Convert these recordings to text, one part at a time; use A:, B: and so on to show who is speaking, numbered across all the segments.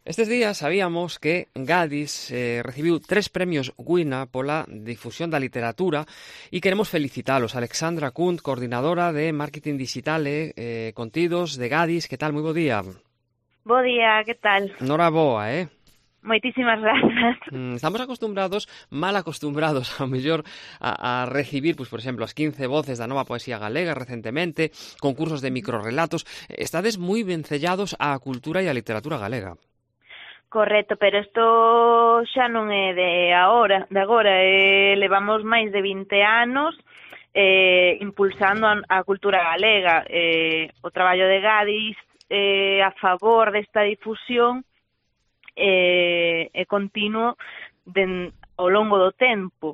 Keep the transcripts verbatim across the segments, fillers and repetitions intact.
A: Estes días sabíamos que Gadis eh, recibiu tres premios Gwina pola difusión da literatura e queremos felicitalos. Alexandra Kunt, coordinadora de Marketing Digital e eh, Contidos de Gadis. Que tal? Moi bo día.
B: Bo día, que tal?
A: Noraboa, eh?
B: Moitísimas grazas.
A: Mm, estamos acostumbrados, mal acostumbrados, ao mellor, a, a recibir, pues, por exemplo, as quince voces da nova poesía galega recentemente, concursos de microrelatos. Estades moi vencellados á cultura e á literatura galega.
B: Correcto, pero isto xa non é de agora, de agora, eh, levamos máis de vinte anos eh, impulsando a, a cultura galega. Eh, o traballo de Gadis eh, a favor desta difusión eh, é continuo de, ao longo do tempo.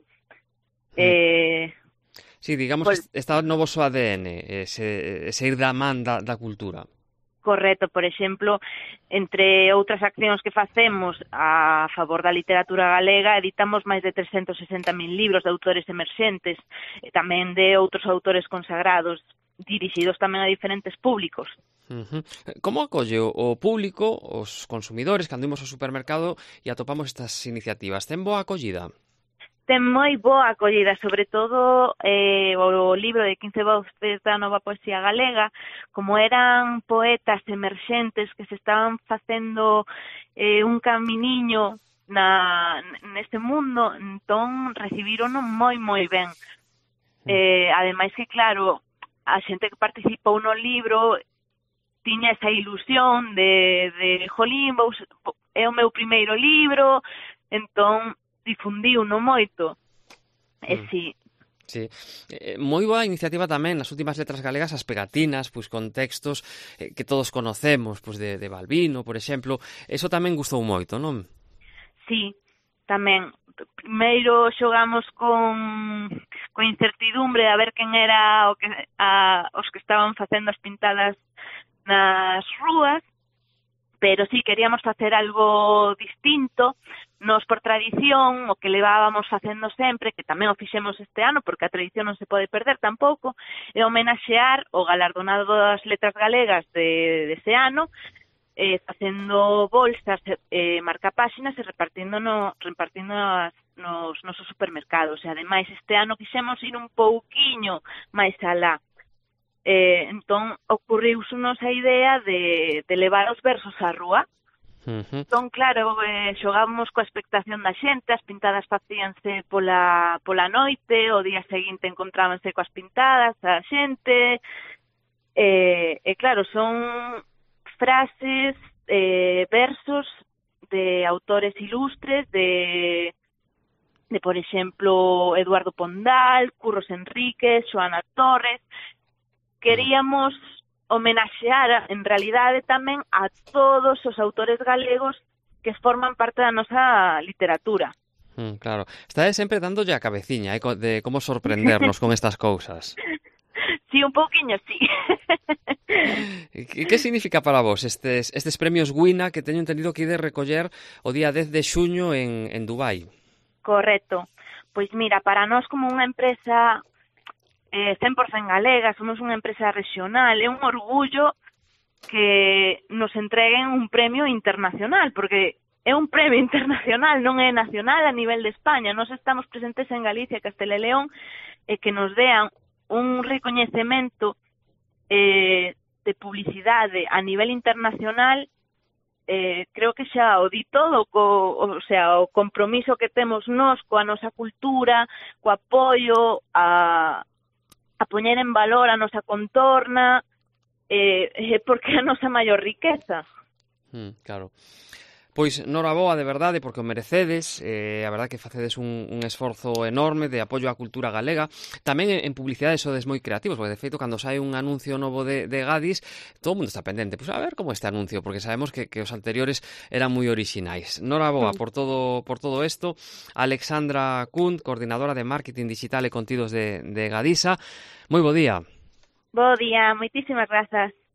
B: Eh,
A: Sí, digamos pues, que está no voso A D N, ese, ese ir da man da, da cultura.
B: Correcto, por exemplo, entre outras accións que facemos a favor da literatura galega, editamos máis de trescentos sesenta mil libros de autores emerxentes, e tamén de outros autores consagrados, dirixidos tamén a diferentes públicos.
A: Uh-huh. Como acolle o público, os consumidores, cando imos ao supermercado e atopamos estas iniciativas? Ten boa acollida?
B: Ten moi boa acollida, sobre todo eh, o libro de quince voces da nova poesía galega, como eran poetas emerxentes que se estaban facendo eh, un caminiño na, neste mundo, entón recibirono moi moi ben. Eh, ademais que, claro, a xente que participou no libro tiña esa ilusión de, de jolín, vou, é o meu primeiro libro, entón difundiu no moito. E mm. si.
A: Sí. Eh, moi boa iniciativa tamén nas últimas letras galegas as pegatinas, pois con textos eh, que todos conocemos, pois de, de Balbino, por exemplo. Eso tamén gustou moito, non?
B: Sí, tamén. Primeiro xogamos con, con incertidumbre a ver quen era o que, a, os que estaban facendo as pintadas nas rúas, pero sí, queríamos facer algo distinto. Nos, por tradición, o que levábamos facendo sempre, que tamén o fixemos este ano, porque a tradición non se pode perder tampouco, é homenaxear o galardonado das letras galegas de, de ese ano, eh, facendo bolsas, eh, marcapáxinas e repartindo, no, repartindo as, nos nosos supermercados. E, ademais, este ano quixemos ir un pouquiño máis alá. Eh, entón, ocurriusenos a idea de, de levar os versos á rúa. Uh-huh. Entón, claro, eh, xogamos coa expectación da xente, as pintadas facíanse pola, pola noite, o día seguinte encontrábanse coas pintadas a xente, e, e claro, son frases, eh, versos de autores ilustres, de, de, por exemplo, Eduardo Pondal, Curros Enríquez, Xoana Torres. Queríamos homenaxear, en realidade, tamén a todos os autores galegos que forman parte da nosa literatura.
A: Mm, claro. Está sempre dándolle a cabeciña eh, de como sorprendernos con estas cousas.
B: Sí, un pouquiño, sí.
A: E que significa para vos estes, estes premios Gwina que teño entendido que ide recoller o día dez de xuño en, en Dubai?
B: Correcto. Pois mira, para nós como unha empresa Eh, cen por cen galega, somos unha empresa regional, é un orgullo que nos entreguen un premio internacional, porque é un premio internacional, non é nacional a nivel de España. Nós estamos presentes en Galicia, Castela e León, e que nos dean un recoñecemento eh, de publicidade a nivel internacional. Eh, creo que xa o di todo, co, o sea, o compromiso que temos nós coa nosa cultura, co apoio a a poñer en valor a nosa contorna, eh, eh, porque é a nosa maior riqueza.
A: Mm, claro. Pois, noraboa, de verdade, porque o merecedes, eh, a verdade que facedes un, un esforzo enorme de apoio á cultura galega. Tamén en, en publicidade sodes moi creativos, porque de feito, cando sai un anuncio novo de, de Gadis, todo o mundo está pendente. Pois a ver como este anuncio, porque sabemos que, que os anteriores eran moi orixinais. Noraboa por todo por todo isto. Alexandra Kunt, coordinadora de Marketing Digital e Contidos de, de Gadisa. Moi bo día.
B: Bo día, moitísimas grazas.